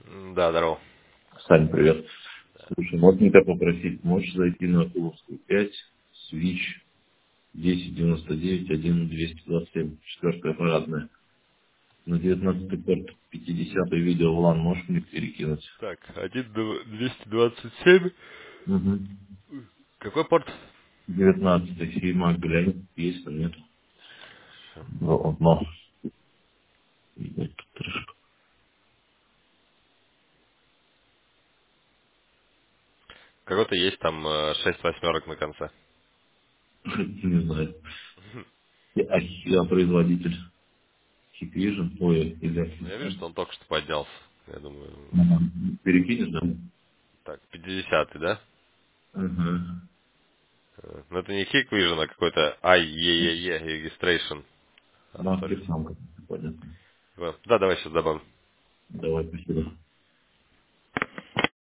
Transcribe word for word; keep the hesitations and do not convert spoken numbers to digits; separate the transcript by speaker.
Speaker 1: М, Да, здорово.
Speaker 2: Сань, привет. Слушай, можно тебя попросить, можешь зайти на Куловскую пять, Switch десять девяносто девять один двести двадцать семь, четвертая парадная. На девятнадцатый порт пятидесятый видео в лан можешь мне перекинуть?
Speaker 1: Так, один двести двадцать семь.
Speaker 2: Угу.
Speaker 1: Какой порт?
Speaker 2: девятнадцатый фильма глянь, есть там нет? Вот, но. Ебать, тут трешка.
Speaker 1: Какой-то есть там э, шесть восьмерок на конце.
Speaker 2: Не знаю. Я, а я производитель Hikvision, ой,
Speaker 1: Ну,
Speaker 2: или
Speaker 1: я вижу, что он только что поднялся. Я думаю,
Speaker 2: Мгм. Перекинешь, да?
Speaker 1: так, пятидесятый, да?
Speaker 2: Ага.
Speaker 1: Э, Ну, это не Hikvision, а какой-то ай и и и Registration
Speaker 2: Ну, а
Speaker 1: Authority.
Speaker 2: сам как понятно.
Speaker 1: Вот. Да, давай сейчас добавим.
Speaker 2: Давай, спасибо.